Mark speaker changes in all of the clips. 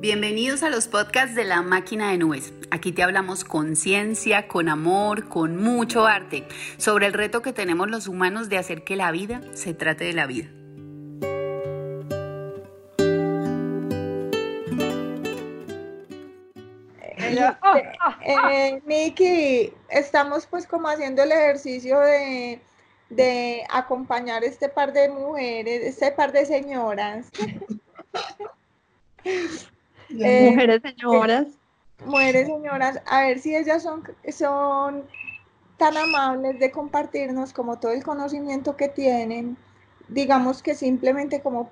Speaker 1: Bienvenidos a los podcasts de La Máquina de Nubes. Aquí te hablamos con ciencia, con amor, con mucho arte, sobre el reto que tenemos los humanos de hacer que la vida se trate de la vida.
Speaker 2: Nikki, estamos pues como haciendo el ejercicio de acompañar este par de mujeres, este par de señoras.
Speaker 3: Mujeres señoras.
Speaker 2: Mujeres señoras, a ver si ellas son tan amables de compartirnos como todo el conocimiento que tienen, digamos que simplemente como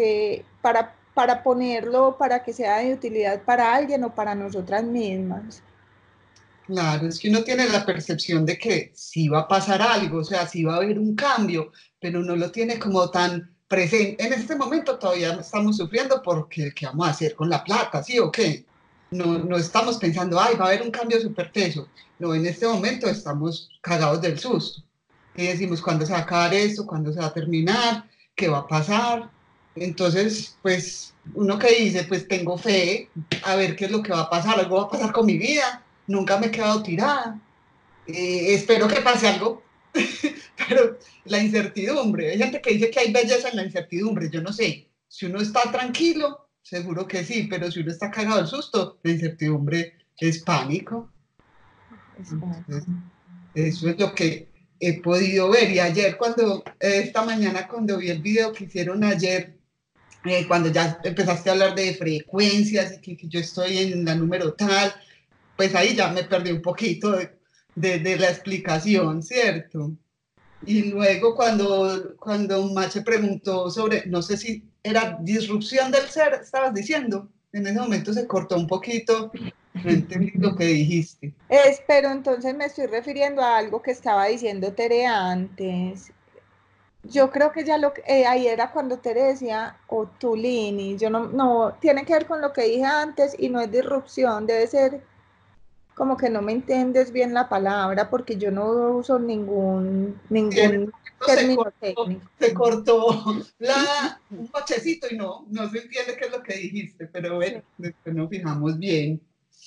Speaker 2: para ponerlo, para que sea de utilidad para alguien o para nosotras mismas.
Speaker 4: Claro, es que uno tiene la percepción de que sí va a pasar algo, o sea, sí va a haber un cambio, pero no lo tiene como tan presente. En este momento todavía estamos sufriendo porque ¿qué vamos a hacer con la plata? ¿Sí o qué? No estamos pensando, ay, va a haber un cambio súper teso. No, en este momento estamos cagados del susto. Y decimos, ¿cuándo se va a acabar esto? ¿Cuándo se va a terminar? ¿Qué va a pasar? Entonces, pues, uno que dice, pues tengo fe, a ver qué es lo que va a pasar, algo va a pasar con mi vida, nunca me he quedado tirada, espero que pase algo, pero la incertidumbre, hay gente que dice que hay belleza en la incertidumbre, yo no sé, si uno está tranquilo, seguro que sí, pero si uno está cagado del susto, la incertidumbre es pánico. Entonces, eso es lo que he podido ver. Y ayer esta mañana cuando vi el video que hicieron ayer, cuando ya empezaste a hablar de frecuencias y que yo estoy en la número tal, pues ahí ya me perdí un poquito de la explicación, ¿cierto? Y luego cuando Mache preguntó sobre, no sé si era disrupción del ser, estabas diciendo, en ese momento se cortó un poquito, no entendí lo que dijiste.
Speaker 2: Pero entonces me estoy refiriendo a algo que estaba diciendo Tere antes. Yo creo que ya ahí era cuando Tere decía Otulini. Yo no, tiene que ver con lo que dije antes y no es disrupción, debe ser como que no me entiendes bien la palabra porque yo no uso ningún término técnico.
Speaker 4: Se cortó un cochecito y no se entiende qué es lo que dijiste, pero bueno, sí. Después nos fijamos bien.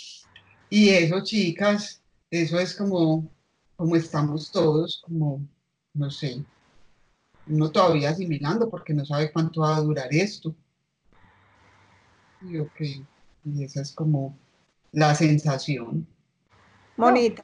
Speaker 4: Y eso, chicas, eso es como estamos todos, como, no sé, uno todavía asimilando porque no sabe cuánto va a durar esto. Y ok, y esa es como la sensación.
Speaker 2: Bonita.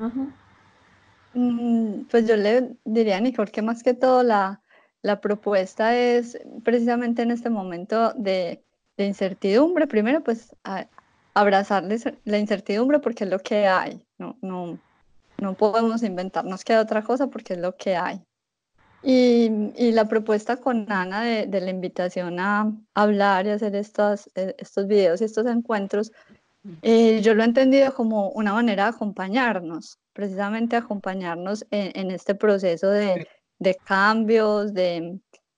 Speaker 3: Pues yo le diría a Nicole que más que todo la propuesta es precisamente en este momento de incertidumbre, primero pues abrazarles la incertidumbre porque es lo que hay, no podemos inventarnos que hay otra cosa porque es lo que hay. Y la propuesta con Ana de la invitación a hablar y hacer estos videos y estos encuentros, yo lo he entendido como una manera de acompañarnos, precisamente acompañarnos en este proceso de cambios, de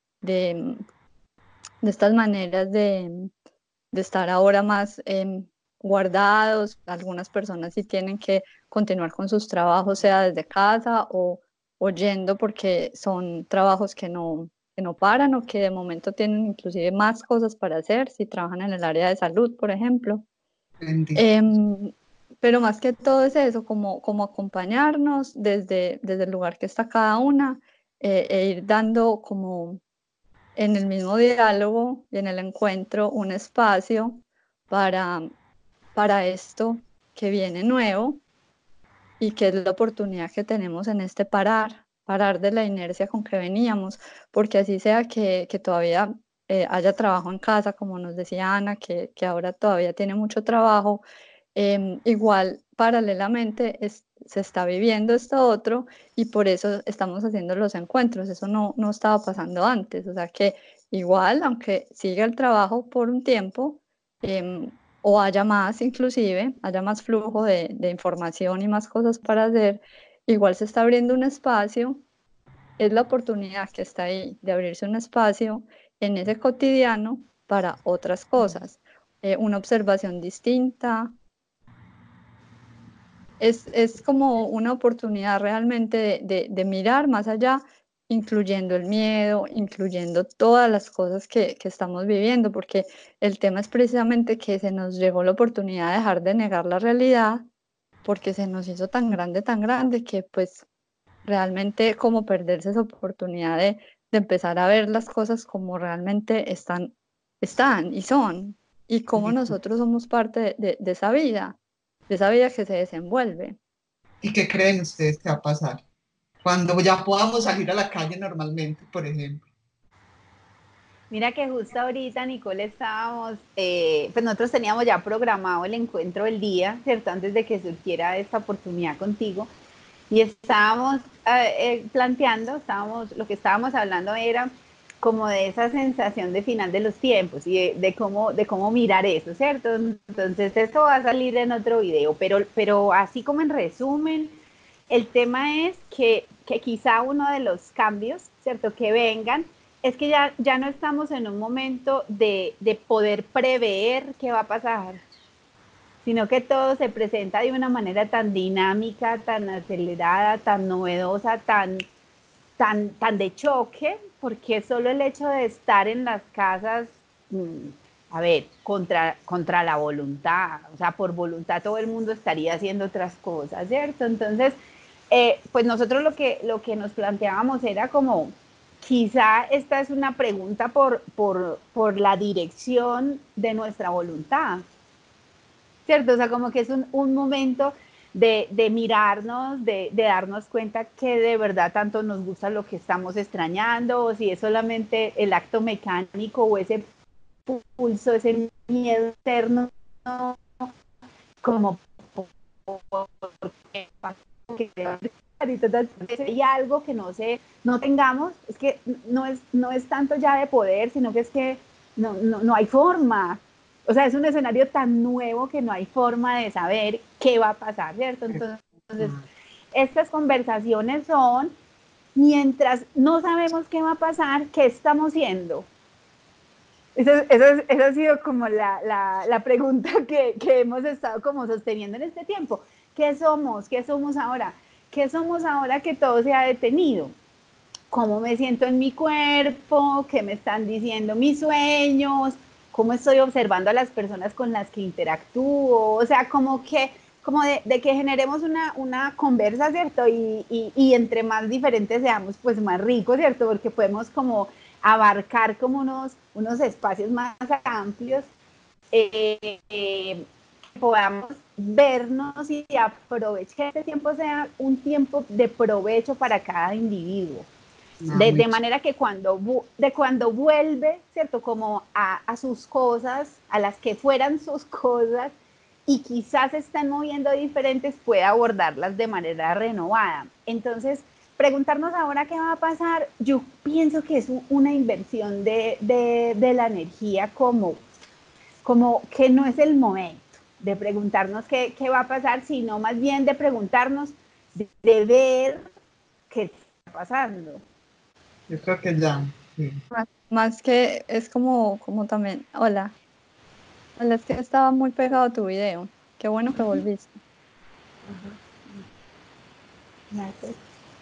Speaker 3: estas maneras de estar ahora más guardados. Algunas personas sí tienen que continuar con sus trabajos, sea desde casa o yendo porque son trabajos que no paran o que de momento tienen inclusive más cosas para hacer, si trabajan en el área de salud, por ejemplo. Pero más que todo es eso, como acompañarnos desde el lugar que está cada una, e ir dando como en el mismo diálogo y en el encuentro un espacio para esto que viene nuevo y que es la oportunidad que tenemos en este parar de la inercia con que veníamos, porque así sea que todavía haya trabajo en casa, como nos decía Ana, que ahora todavía tiene mucho trabajo, igual paralelamente se está viviendo esto otro y por eso estamos haciendo los encuentros. Eso no estaba pasando antes, o sea que igual, aunque siga el trabajo por un tiempo, o haya más, inclusive, haya más flujo de información y más cosas para hacer, igual se está abriendo un espacio. Es la oportunidad que está ahí de abrirse un espacio en ese cotidiano para otras cosas, una observación distinta. Es como una oportunidad realmente de mirar más allá incluyendo el miedo, incluyendo todas las cosas que estamos viviendo, porque el tema es precisamente que se nos llegó la oportunidad de dejar de negar la realidad, porque se nos hizo tan grande que pues realmente como perderse esa oportunidad de empezar a ver las cosas como realmente están y son, y cómo nosotros somos parte de esa vida que se desenvuelve.
Speaker 4: ¿Y qué creen ustedes que va a pasar cuando ya podamos salir a la calle normalmente, por ejemplo?
Speaker 1: Mira que justo ahorita, Nicole, estábamos, pues nosotros teníamos ya programado el encuentro del día, ¿cierto? Antes de que surgiera esta oportunidad contigo. Y estábamos planteando, lo que estábamos hablando era como de esa sensación de final de los tiempos y de cómo mirar eso, ¿cierto? Entonces esto va a salir en otro video, pero así como en resumen, el tema es que quizá uno de los cambios, ¿cierto? Que vengan, es que ya no estamos en un momento de poder prever qué va a pasar, sino que todo se presenta de una manera tan dinámica, tan acelerada, tan novedosa, tan de choque, porque solo el hecho de estar en las casas, a ver, contra la voluntad, o sea, por voluntad todo el mundo estaría haciendo otras cosas, ¿cierto? Entonces, pues nosotros lo que nos planteábamos era como, quizá esta es una pregunta por la dirección de nuestra voluntad, ¿cierto? O sea, como que es un momento de mirarnos, de darnos cuenta que de verdad tanto nos gusta lo que estamos extrañando, o si es solamente el acto mecánico o ese pulso, ese miedo eterno, como porque hay algo que no tengamos, es que no es tanto ya de poder, sino que es que no hay forma. O sea, es un escenario tan nuevo que no hay forma de saber qué va a pasar, ¿cierto? Entonces, estas conversaciones son, mientras no sabemos qué va a pasar, ¿qué estamos haciendo? Esa ha sido como la pregunta que hemos estado como sosteniendo en este tiempo. ¿Qué somos? ¿Qué somos ahora? ¿Qué somos ahora que todo se ha detenido? ¿Cómo me siento en mi cuerpo? ¿Qué me están diciendo mis sueños? ¿Cómo estoy observando a las personas con las que interactúo? O sea, como de que generemos una conversa, ¿cierto? Y entre más diferentes seamos, pues más rico, ¿cierto? Porque podemos como abarcar como unos espacios más amplios, podamos vernos y aprovechar que este tiempo sea un tiempo de provecho para cada individuo. De manera que cuando vuelve, ¿cierto? Como a sus cosas, a las que fueran sus cosas, y quizás se están moviendo diferentes, pueda abordarlas de manera renovada. Entonces, preguntarnos ahora qué va a pasar, yo pienso que es una inversión de la energía como que no es el momento de preguntarnos qué va a pasar, sino más bien de preguntarnos, de ver qué está pasando.
Speaker 4: Yo creo que ya, sí.
Speaker 3: Más que es como también, hola, es que estaba muy pegado a tu video. Qué bueno que volviste.
Speaker 1: Gracias.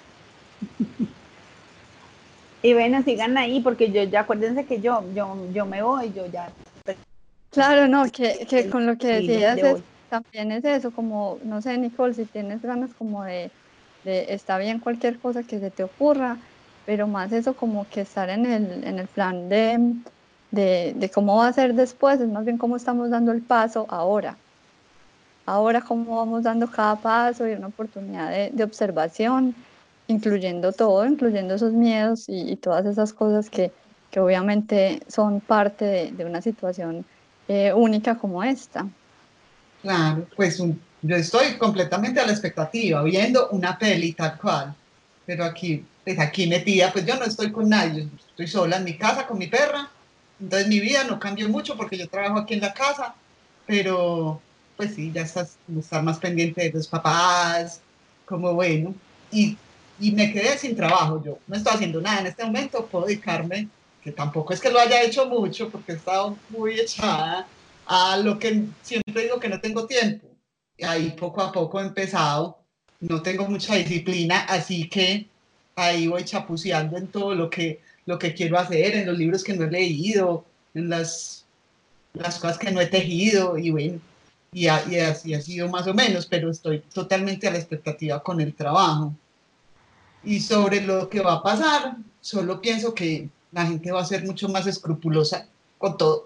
Speaker 1: Y bueno, sigan ahí porque yo ya acuérdense que yo me voy, yo ya.
Speaker 3: Claro, no, que con lo que
Speaker 1: Sí,
Speaker 3: decías
Speaker 1: le voy.
Speaker 3: también es eso, como, no sé, Nicole, si tienes ganas como está bien cualquier cosa que se te ocurra, pero más eso como que estar en el plan de cómo va a ser después, es más bien cómo estamos dando el paso ahora cómo vamos dando cada paso y una oportunidad de observación, incluyendo todo, incluyendo esos miedos y todas esas cosas que obviamente son parte de una situación única como esta.
Speaker 4: Claro, pues yo estoy completamente a la expectativa, viendo una peli tal cual, pero aquí, pues aquí metida, pues yo no estoy con nadie, yo estoy sola en mi casa con mi perra, entonces mi vida no cambió mucho porque yo trabajo aquí en la casa, pero pues sí, ya estás, como estar más pendiente de los papás, como bueno, y me quedé sin trabajo, yo no estoy haciendo nada en este momento, puedo dedicarme, que tampoco es que lo haya hecho mucho porque he estado muy echada a lo que siempre digo que no tengo tiempo. Y ahí poco a poco he empezado, no tengo mucha disciplina, así que ahí voy chapuceando en todo lo que quiero hacer, en los libros que no he leído, en las cosas que no he tejido, y bueno, y así ha sido más o menos, pero estoy totalmente a la expectativa con el trabajo. Y sobre lo que va a pasar, solo pienso que la gente va a ser mucho más escrupulosa con todo.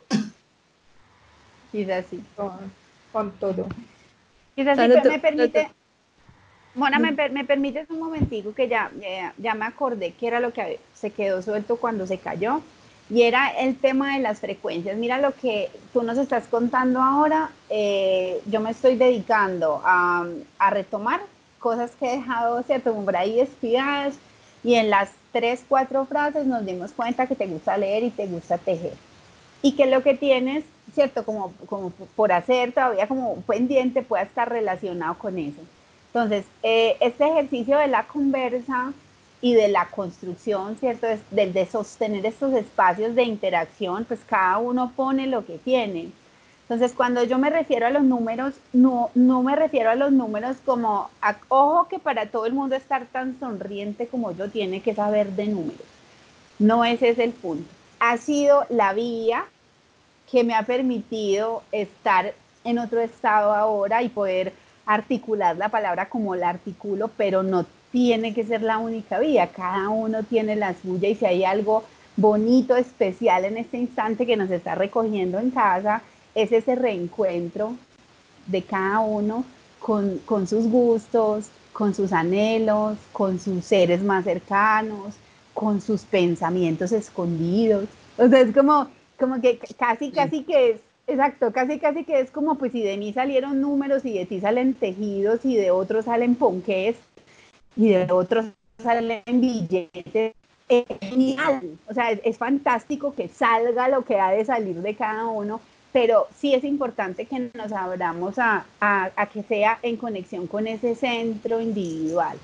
Speaker 1: Quizás sí.
Speaker 2: Con todo.
Speaker 1: Quizás sí,
Speaker 3: Claro,
Speaker 1: me permite, Mona, me permites un momentico que ya me acordé que era lo que se quedó suelto cuando se cayó, y era el tema de las frecuencias. Mira lo que tú nos estás contando ahora. Yo me estoy dedicando a retomar cosas que he dejado, ¿cierto? Como por ahí descuidadas, y en las 3, 4 frases nos dimos cuenta que te gusta leer y te gusta tejer, y que lo que tienes, ¿cierto? Como por hacer todavía como pendiente pueda estar relacionado con eso. Entonces, este ejercicio de la conversa y de la construcción, ¿cierto? De sostener estos espacios de interacción, pues cada uno pone lo que tiene. Entonces, cuando yo me refiero a los números, no me refiero a los números como, ojo que para todo el mundo estar tan sonriente como yo tiene que saber de números. No ese es el punto. Ha sido la vía que me ha permitido estar en otro estado ahora y poder articular la palabra como la articulo, pero no tiene que ser la única vía, cada uno tiene la suya, y si hay algo bonito, especial en este instante que nos está recogiendo en casa, es ese reencuentro de cada uno con sus gustos, con sus anhelos, con sus seres más cercanos, con sus pensamientos escondidos. O sea, es como que casi que es, exacto, casi que es como, pues si de mí salieron números y de ti salen tejidos y de otros salen ponqués y de otros salen billetes. Es genial, o sea, es fantástico que salga lo que ha de salir de cada uno, pero sí es importante que nos abramos a que sea en conexión con ese centro individual,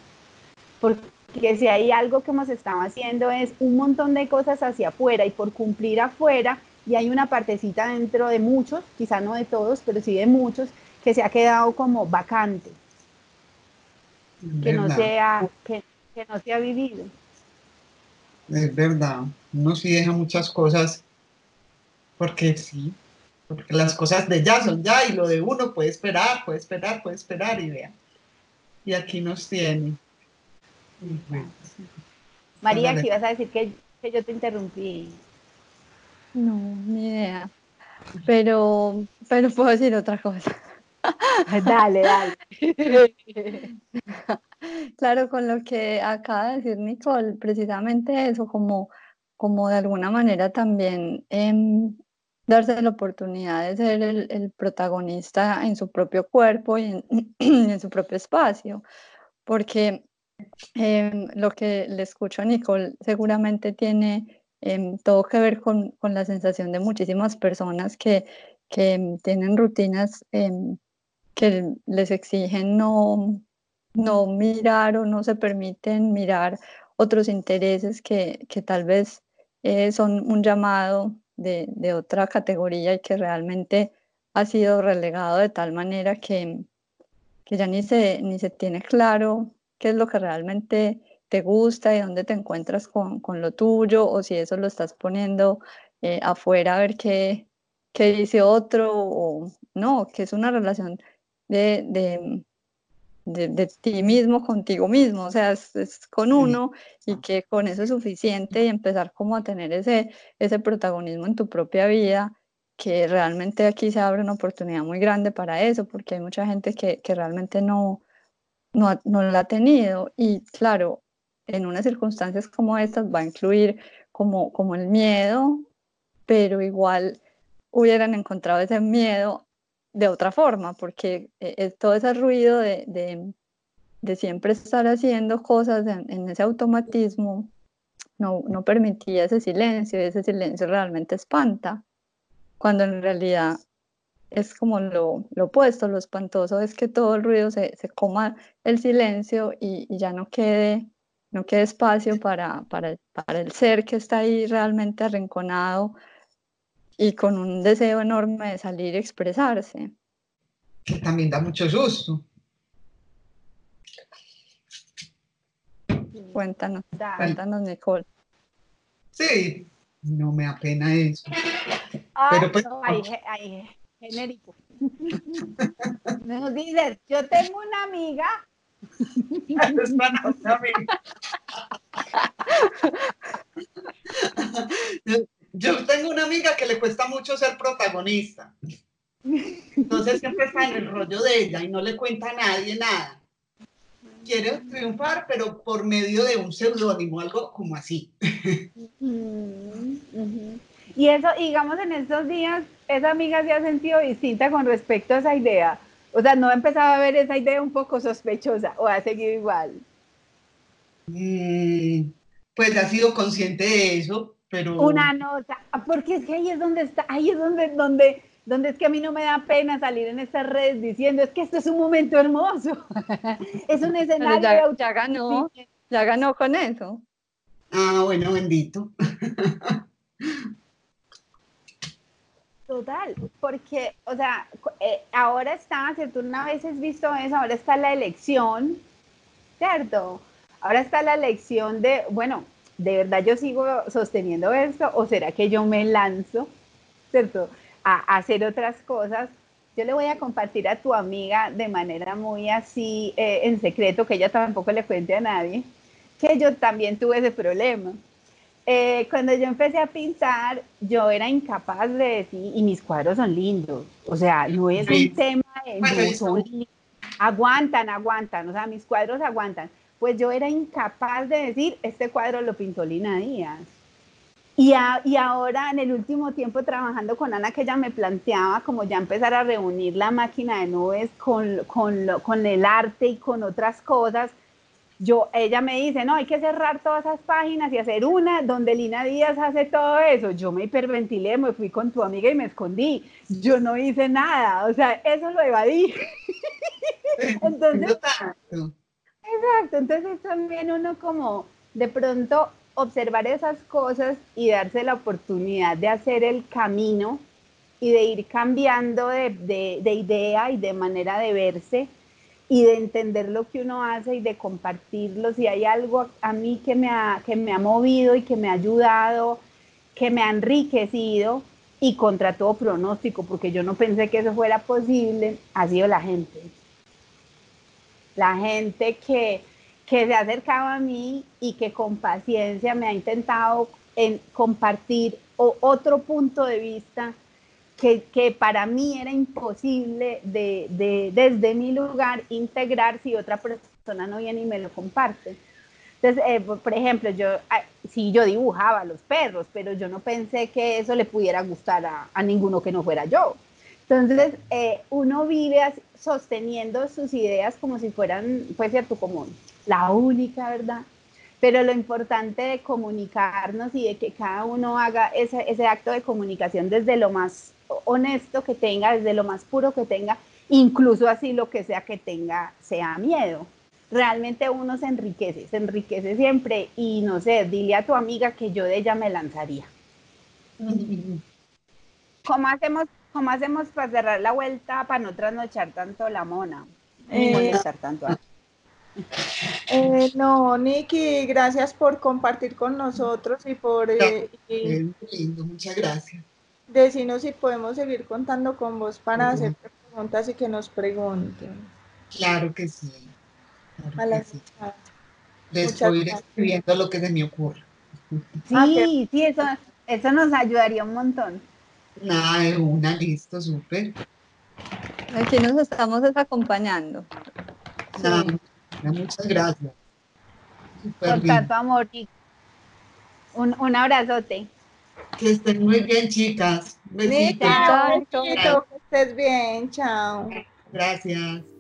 Speaker 1: porque si hay algo que hemos estado haciendo es un montón de cosas hacia afuera y por cumplir afuera, y hay una partecita dentro de muchos, quizá no de todos, pero sí de muchos, que se ha quedado como vacante, que no
Speaker 4: ¿Verdad?
Speaker 1: se ha, que no se ha vivido.
Speaker 4: Es verdad. Uno sí deja muchas cosas porque sí, porque las cosas de ya son ya y lo de uno puede esperar, puede esperar, puede esperar y vea. Y aquí nos tiene. Y bueno,
Speaker 1: María,
Speaker 4: hágale.
Speaker 1: que ibas a decir que yo te interrumpí.
Speaker 3: no, ni idea. Pero puedo decir otra cosa.
Speaker 1: Dale, dale.
Speaker 3: Claro, con lo que acaba de decir Nicole, precisamente eso, como de alguna manera también darse la oportunidad de ser el protagonista en su propio cuerpo y en, en su propio espacio, porque lo que le escucho a Nicole seguramente tiene todo que ver con la sensación de muchísimas personas que tienen rutinas que les exigen no mirar o no se permiten mirar otros intereses que tal vez son un llamado de otra categoría y que realmente ha sido relegado de tal manera que ya ni se tiene claro qué es lo que realmente te gusta y dónde te encuentras con lo tuyo, o si eso lo estás poniendo afuera a ver qué dice otro, o no, que es una relación de, de, de ti mismo contigo mismo, o sea, es con
Speaker 4: Sí.
Speaker 3: uno, y que con eso es suficiente, y empezar como a tener ese protagonismo en tu propia vida, que realmente aquí se abre una oportunidad muy grande para eso, porque hay mucha gente que realmente no la ha tenido, y claro, en unas circunstancias como estas va a incluir como el miedo, pero igual hubieran encontrado ese miedo de otra forma, porque todo ese ruido de siempre estar haciendo cosas en ese automatismo no permitía ese silencio, y ese silencio realmente espanta, cuando en realidad es como lo opuesto. Lo espantoso es que todo el ruido se coma el silencio, y ya no quede espacio para el ser que está ahí realmente arrinconado y con un deseo enorme de salir y expresarse.
Speaker 4: Que también da mucho susto.
Speaker 3: Cuéntanos,
Speaker 1: Da.
Speaker 3: cuéntanos, Nicole.
Speaker 4: Sí, no me da pena eso.
Speaker 1: Ay,
Speaker 4: Pero pues,
Speaker 1: no, hay genérico. Nos dices, yo tengo una amiga.
Speaker 4: es para una amiga. Yo tengo una amiga que le cuesta mucho ser protagonista. Entonces siempre está en el rollo de ella y no le cuenta a nadie nada. Quiere triunfar, pero por medio de un seudónimo, algo como así.
Speaker 1: Y eso, digamos, en estos días, esa amiga se ha sentido distinta con respecto a esa idea. O sea, ¿no ha empezado a ver esa idea un poco sospechosa o ha seguido igual?
Speaker 4: Pues ha sido consciente de eso, pero...
Speaker 1: Una nota, porque es que ahí es donde está, ahí es donde es que a mí no me da pena salir en estas redes diciendo, es que esto es un momento hermoso, es un escenario
Speaker 3: Pero
Speaker 1: de
Speaker 3: ya ganó con eso.
Speaker 4: Ah, bueno, bendito.
Speaker 1: Total, porque, o sea, ahora está, ¿cierto? Una vez has visto eso, ahora está la elección, ¿cierto? Ahora está la elección de, bueno, ¿de verdad yo sigo sosteniendo esto o será que yo me lanzo, ¿cierto? A hacer otras cosas. Yo le voy a compartir a tu amiga de manera muy así, en secreto, que ella tampoco le cuente a nadie, que yo también tuve ese problema. Cuando yo empecé a pintar, yo era incapaz de decir, y mis cuadros son lindos, o sea, no es un
Speaker 4: Sí.
Speaker 1: tema de,
Speaker 4: Bueno,
Speaker 1: no son lindos, aguantan, o sea, mis cuadros aguantan. Pues yo era incapaz de decir, este cuadro lo pintó Lina Díaz. Y ahora, en el último tiempo, trabajando con Ana, que ella me planteaba como ya empezar a reunir la máquina de nubes con el arte y con otras cosas, ella me dice, no, hay que cerrar todas esas páginas y hacer una donde Lina Díaz hace todo eso. Yo me hiperventilé, me fui con tu amiga y me escondí. Yo no hice nada, o sea, eso lo evadí. Entonces, exacto, entonces también uno como de pronto observar esas cosas y darse la oportunidad de hacer el camino y de ir cambiando de idea y de manera de verse y de entender lo que uno hace y de compartirlo. Si hay algo a mí que me ha movido y que me ha ayudado, que me ha enriquecido y contra todo pronóstico, porque yo no pensé que eso fuera posible, ha sido la gente. La gente que se ha acercado a mí y que con paciencia me ha intentado compartir otro punto de vista que para mí era imposible desde mi lugar integrar si otra persona no viene y me lo comparte. Entonces, por ejemplo, sí, yo dibujaba a los perros, pero yo no pensé que eso le pudiera gustar a ninguno que no fuera yo. Entonces, uno vive sosteniendo sus ideas como si fueran, pues, cierto, como la única verdad. Pero lo importante de comunicarnos y de que cada uno haga ese acto de comunicación desde lo más honesto que tenga, desde lo más puro que tenga, incluso así lo que sea que tenga, sea miedo. Realmente uno se enriquece siempre y no sé, dile a tu amiga que yo de ella me lanzaría. ¿Cómo hacemos para cerrar la vuelta para no trasnochar tanto la mona? Ni molestar tanto a...
Speaker 2: No, Nikki, gracias por compartir con nosotros y por
Speaker 4: lindo, muchas gracias.
Speaker 2: decirnos si podemos seguir contando con vos para hacer preguntas y que nos pregunten.
Speaker 4: Claro que sí. Claro
Speaker 2: A
Speaker 4: que
Speaker 2: las
Speaker 4: sí.
Speaker 2: muchachas.
Speaker 4: Les
Speaker 2: Muchas
Speaker 4: voy
Speaker 2: gracias.
Speaker 4: escribiendo lo que se me ocurre.
Speaker 1: Sí, sí, eso nos ayudaría un montón.
Speaker 4: Nada, de una, listo, súper.
Speaker 3: Aquí nos estamos acompañando.
Speaker 4: Nada,
Speaker 2: Sí.
Speaker 4: muchas gracias. Súper
Speaker 1: Por
Speaker 4: lindo.
Speaker 1: tanto amor. Un abrazote.
Speaker 4: Que estén muy bien, chicas.
Speaker 2: Nikki,
Speaker 4: Besitos.
Speaker 2: un
Speaker 3: Chao,
Speaker 2: besito, que estés bien, chao.
Speaker 4: Gracias.